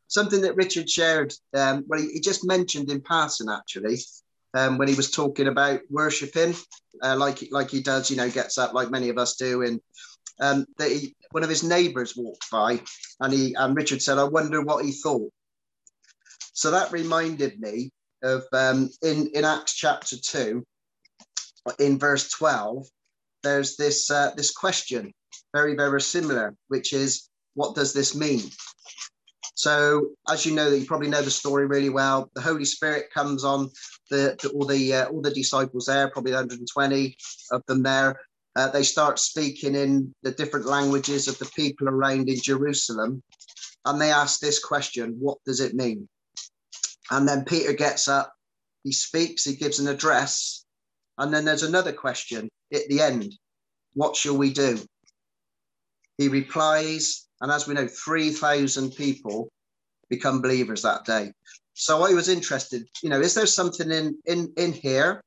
something that Richard shared, well, he just mentioned in passing, actually, when he was talking about worshipping, like he does, gets up like many of us do. And one of his neighbours walked by, and Richard said, "I wonder what he thought." So that reminded me of in Acts chapter 2, in verse 12, there's this question, very, very similar, which is, what does this mean? So, as you know, you probably know the story really well. The Holy Spirit comes on all the disciples there, probably 120 of them there. They start speaking in the different languages of the people around in Jerusalem, and they ask this question: what does it mean? And then Peter gets up, he speaks, he gives an address, and then there's another question at the end: what shall we do? He replies, and as we know, 3,000 people become believers that day. So I was interested, is there something in here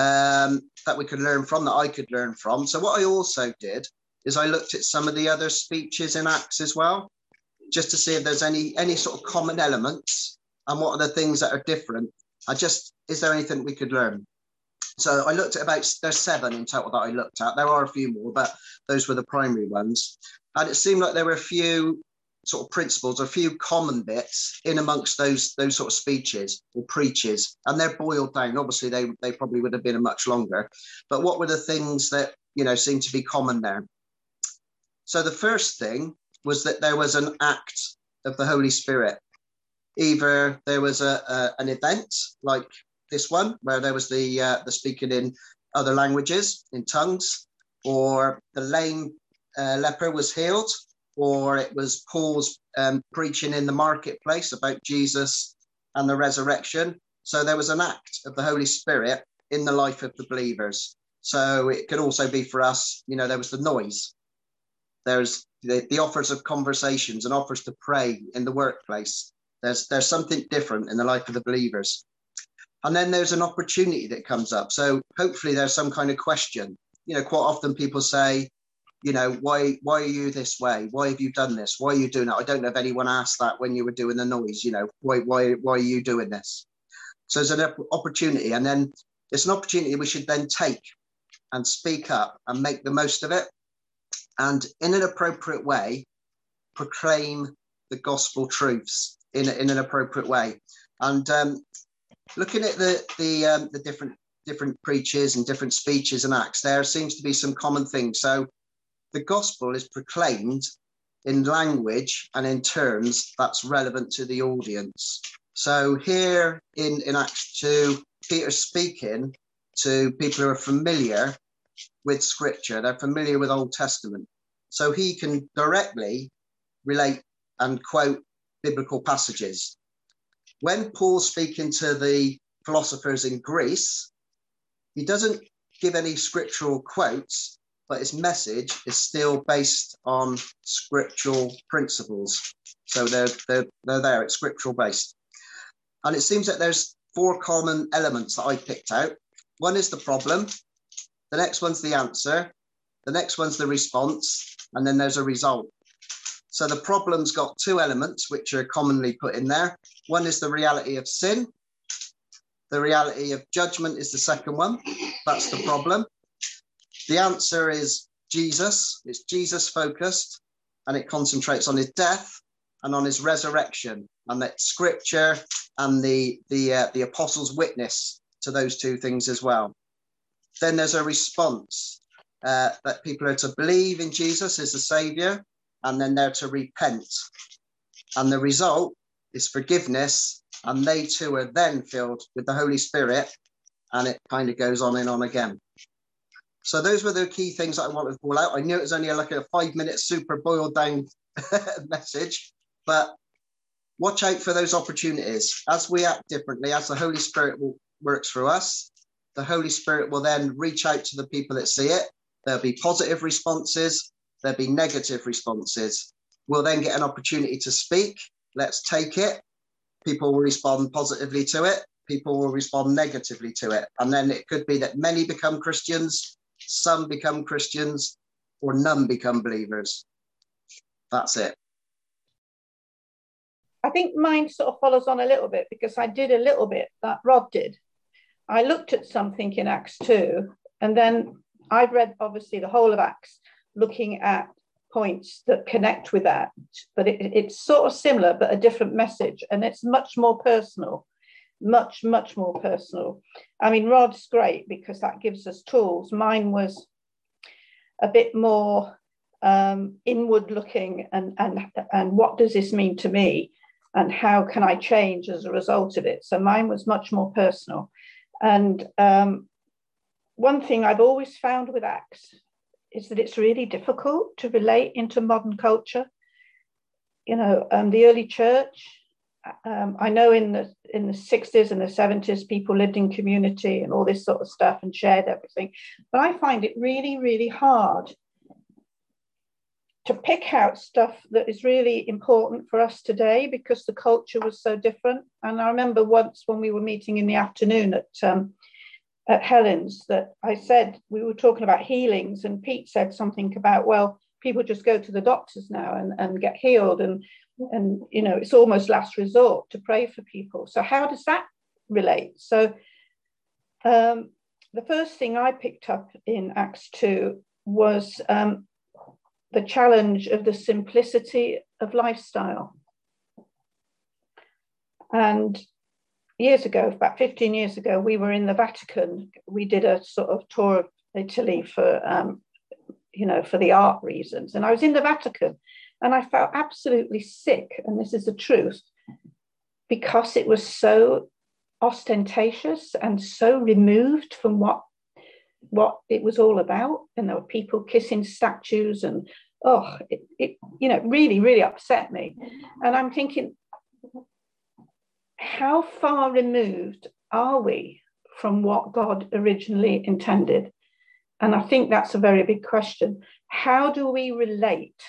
that we could learn from, that I could learn from? So what I also did is I looked at some of the other speeches in Acts as well, just to see if there's any sort of common elements and what are the things that are different. Is there anything we could learn? So I looked at there's 7 in total that I looked at. There are a few more, but those were the primary ones. And it seemed like there were a few sort of principles, a few common bits in amongst those sort of speeches or preaches, and they're boiled down. Obviously, they probably would have been much longer. But what were the things that, seemed to be common there? So the first thing was that there was an act of the Holy Spirit. Either there was an event like this one, where there was the speaking in other languages, in tongues, or the lame leper was healed, or it was Paul's preaching in the marketplace about Jesus and the resurrection. So there was an act of the Holy Spirit in the life of the believers. So it could also be for us, there was the noise. There's the offers of conversations and offers to pray in the workplace. There's something different in the life of the believers. And then there's an opportunity that comes up. So hopefully there's some kind of question. Quite often people say, why are you this way? Why have you done this? Why are you doing that? I don't know if anyone asked that when you were doing the noise, why are you doing this? So there's an opportunity, and then it's an opportunity we should then take and speak up and make the most of it. And in an appropriate way, proclaim the gospel truths in an appropriate way. And looking at the different preachers and different speeches and acts, there seems to be some common things. So the gospel is proclaimed in language and in terms that's relevant to the audience. So here in Acts 2, Peter's speaking to people who are familiar with Scripture. They're familiar with Old Testament. So he can directly relate and quote biblical passages. When Paul's speaking to the philosophers in Greece, he doesn't give any scriptural quotes, but his message is still based on scriptural principles. So they're there, it's scriptural based. And it seems that there's 4 common elements that I picked out. One is the problem, the next one's the answer, the next one's the response, and then there's a result. So the problem's got 2 elements which are commonly put in there. One is the reality of sin. The reality of judgment is the second one. That's the problem. The answer is Jesus. It's Jesus focused, and it concentrates on his death and on his resurrection, and that Scripture and the apostles' witness to those 2 things as well. Then there's a response that people are to believe in Jesus as the Saviour, and then they're to repent. And the result is forgiveness, and they too are then filled with the Holy Spirit, and it kind of goes on and on again. So those were the key things that I wanted to call out. I knew it was only like a 5-minute super boiled down message, but watch out for those opportunities. As we act differently, as the Holy Spirit works through us, the Holy Spirit will then reach out to the people that see it. There'll be positive responses. There'll be negative responses. We'll then get an opportunity to speak. Let's take it. People will respond positively to it. People will respond negatively to it. And then it could be that many become Christians, some become Christians, or none become believers. That's it. I think mine sort of follows on a little bit, because I did a little bit that Rod did. I looked at something in Acts 2, and then I've read obviously the whole of Acts, looking at points that connect with that, but it's sort of similar, but a different message, and it's much more personal, much more personal. I mean, Rod's great because that gives us tools. Mine was a bit more inward looking, and what does this mean to me, and how can I change as a result of it? So mine was much more personal. And one thing I've always found with Acts is that it's really difficult to relate into modern culture. You know, the early church, I know in the 60s and the 70s, people lived in community and all this sort of stuff and shared everything. But I find it really, really hard to pick out stuff that is really important for us today, because the culture was so different. And I remember once when we were meeting in the afternoon at Helen's, that I said, we were talking about healings, and Pete said something about, well, people just go to the doctors now and get healed, and you know, it's almost last resort to pray for people. So how does that relate? So the first thing I picked up in Acts 2 was the challenge of the simplicity of lifestyle. And years ago, about 15 years ago, we were in the Vatican. We did a sort of tour of Italy for, you know, for the art reasons. And I was in the Vatican and I felt absolutely sick. And this is the truth, because it was so ostentatious and so removed from what it was all about. And there were people kissing statues, and it you know, really, really upset me. And I'm thinking, how far removed are we from what God originally intended? And I think that's a very big question. How do we relate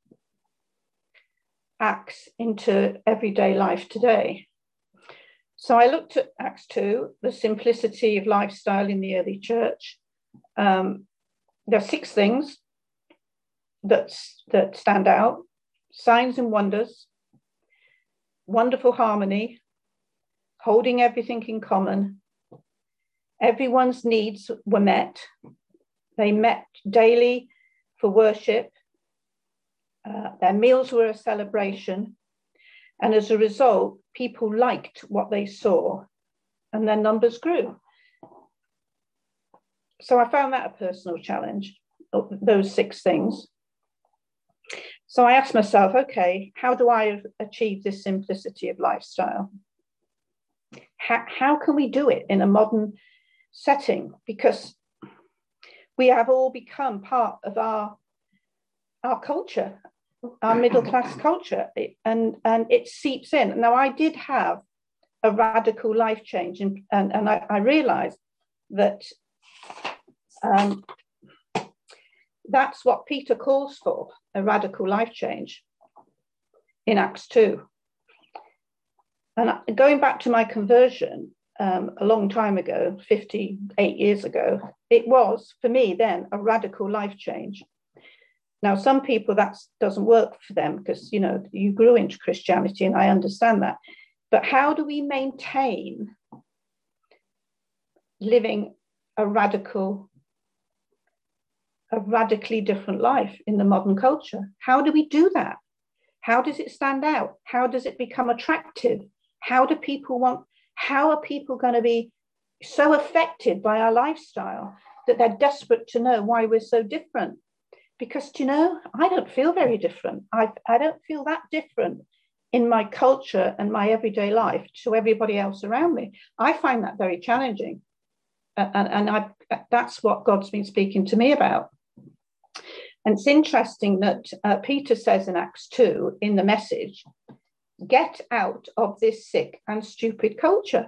Acts into everyday life today? So I looked at Acts 2, the simplicity of lifestyle in the early church. There are 6 things that stand out: signs and wonders, wonderful harmony, holding everything in common, everyone's needs were met, they met daily for worship, their meals were a celebration, and as a result, people liked what they saw, and their numbers grew. So I found that a personal challenge, those 6 things. So I asked myself, okay, how do I achieve this simplicity of lifestyle? How can we do it in a modern setting? Because we have all become part of our culture, our middle class culture, and it seeps in. Now, I did have a radical life change, and I realized that that's what Peter calls for, a radical life change in Acts 2. And going back to my conversion a long time ago, 58 years ago, it was, for me then, a radical life change. Now, some people that doesn't work for them because, you know, you grew into Christianity, and I understand that. But how do we maintain living a radically different life in the modern culture? How do we do that? How does it stand out? How does it become attractive? How are people going to be so affected by our lifestyle that they're desperate to know why we're so different? Because, you know, I don't feel very different. I don't feel that different in my culture and my everyday life to everybody else around me. I find that very challenging. And that's what God's been speaking to me about. And it's interesting that Peter says in Acts 2, in the Message, get out of this sick and stupid culture.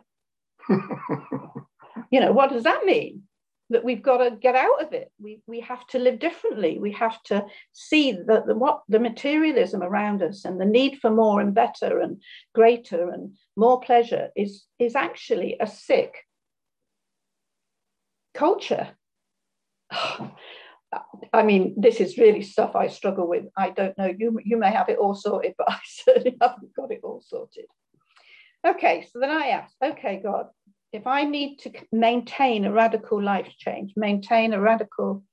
You know, what does that mean? That we've got to get out of it. We have to live differently. We have to see that the materialism around us and the need for more and better and greater and more pleasure is actually a sick culture. I mean, this is really stuff I struggle with. I don't know. You may have it all sorted, but I certainly haven't got it all sorted. Okay, so then I asked, okay, God, if I need to maintain a radical life change, maintain a radical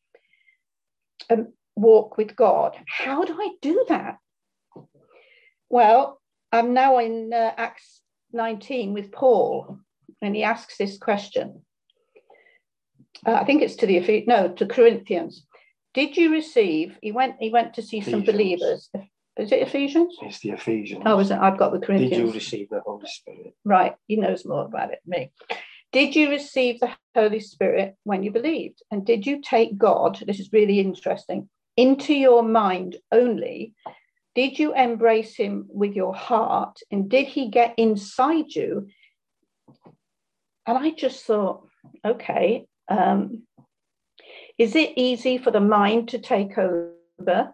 walk with God, how do I do that? Well, I'm now in Acts 19 with Paul, and he asks this question. I think it's to Corinthians. Did you receive? He went to see Ephesians. Some believers. Is it Ephesians? It's the Ephesians. Oh, is it? I've got the Corinthians. Did you receive the Holy Spirit? Right. He knows more about it than me. Did you receive the Holy Spirit when you believed? And did you take God, this is really interesting, into your mind only? Did you embrace him with your heart? And did he get inside you? And I just thought, okay, is it easy for the mind to take over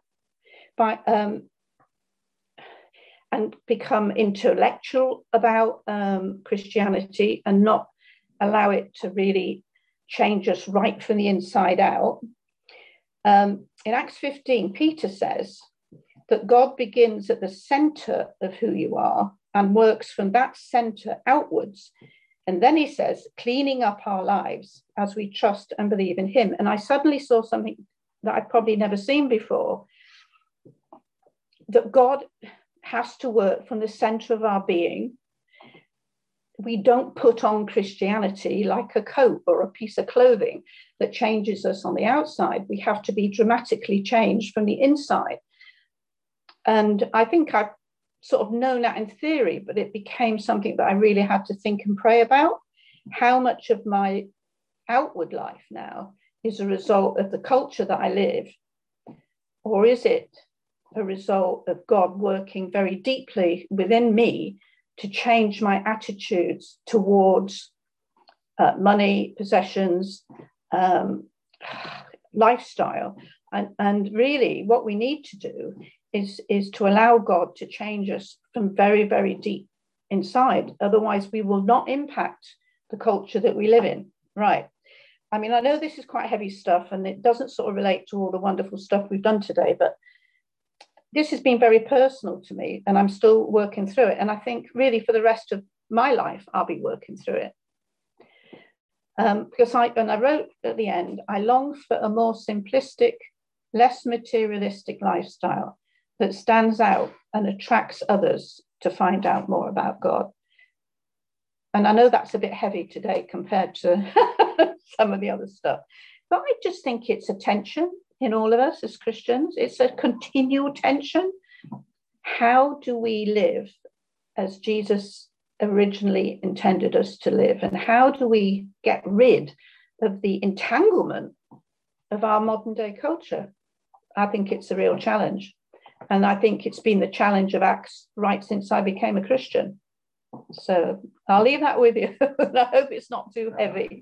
and become intellectual about Christianity and not allow it to really change us right from the inside out? In Acts 15, Peter says that God begins at the center of who you are and works from that center outwards. And then he says, cleaning up our lives as we trust and believe in him. And I suddenly saw something that I'd probably never seen before, that God has to work from the center of our being. We don't put on Christianity like a coat or a piece of clothing that changes us on the outside. We have to be dramatically changed from the inside. And I think I've sort of known that in theory, but it became something that I really had to think and pray about. How much of my outward life now is a result of the culture that I live, or is it a result of God working very deeply within me to change my attitudes towards money, possessions, lifestyle? And really what we need to do is to allow God to change us from very, very deep inside. Otherwise, we will not impact the culture that we live in. Right. I mean, I know this is quite heavy stuff and it doesn't sort of relate to all the wonderful stuff we've done today, but this has been very personal to me and I'm still working through it. And I think really for the rest of my life, I'll be working through it. Because when I wrote at the end, I long for a more simplistic, less materialistic lifestyle that stands out and attracts others to find out more about God. And I know that's a bit heavy today compared to some of the other stuff, but I just think it's a tension in all of us as Christians. It's a continual tension. How do we live as Jesus originally intended us to live? And how do we get rid of the entanglement of our modern day culture? I think it's a real challenge. And I think it's been the challenge of Acts right since I became a Christian. So I'll leave that with you. I hope it's not too heavy.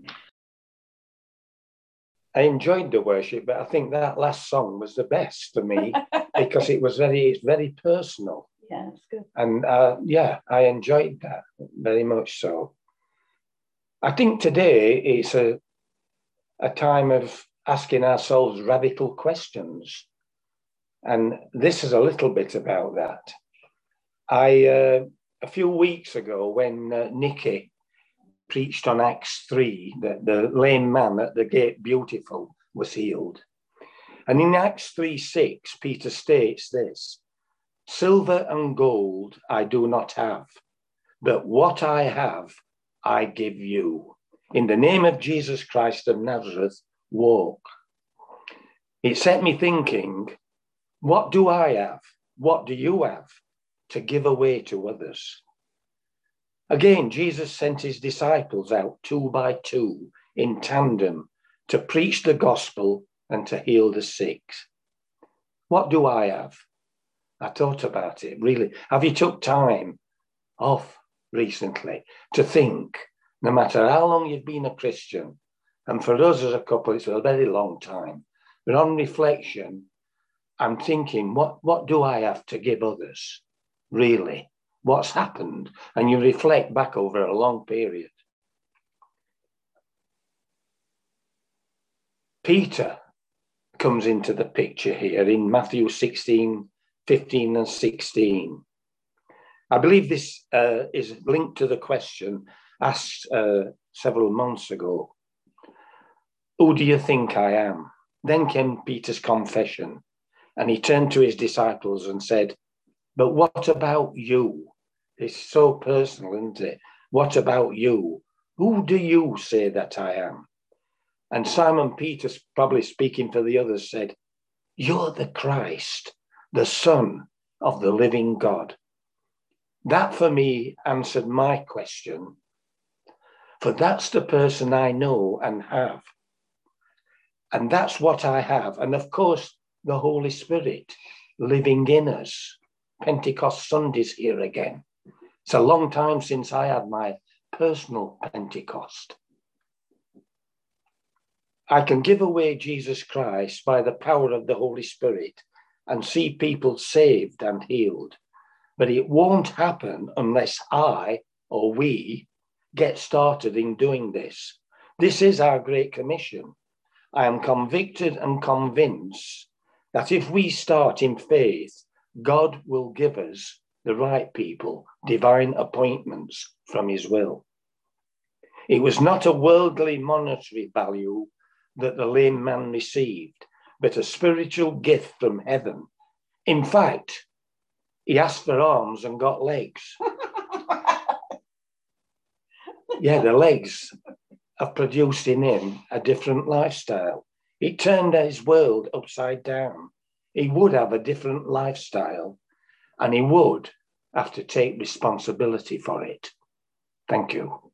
I enjoyed the worship, but I think that last song was the best for me because it's very personal. Yeah, it's good. And I enjoyed that very much so. I think today it's a time of asking ourselves radical questions. And this is a little bit about that. A few weeks ago when Nicky preached on Acts 3, that the lame man at the gate beautiful was healed. And in Acts 3:6, Peter states this: silver and gold I do not have, but what I have, I give you. In the name of Jesus Christ of Nazareth, walk. It set me thinking, what do I have? What do you have to give away to others? Again, Jesus sent his disciples out 2 by 2 in tandem to preach the gospel and to heal the sick. What do I have? I thought about it, really. Have you took time off recently to think, no matter how long you've been a Christian, and for us as a couple, it's a very long time, but on reflection, I'm thinking, what do I have to give others, really? What's happened? And you reflect back over a long period. Peter comes into the picture here in Matthew 16, 15 and 16. I believe this is linked to the question asked several months ago. Who do you think I am? Then came Peter's confession, and he turned to his disciples and said, but what about you? It's so personal, isn't it? What about you? Who do you say that I am? And Simon Peter, probably speaking for the others, said, you're the Christ, the Son of the living God. That for me answered my question, for that's the person I know and have. And that's what I have. And of course, the Holy Spirit living in us. Pentecost Sunday's here again. It's a long time since I had my personal Pentecost. I can give away Jesus Christ by the power of the Holy Spirit and see people saved and healed. But it won't happen unless I or we get started in doing this. This is our Great Commission. I am convicted and convinced that if we start in faith, God will give us the right people, divine appointments from his will. It was not a worldly monetary value that the lame man received, but a spiritual gift from heaven. In fact, he asked for arms and got legs. Yeah, the legs have produced in him a different lifestyle. It turned his world upside down. He would have a different lifestyle, and he would have to take responsibility for it. Thank you.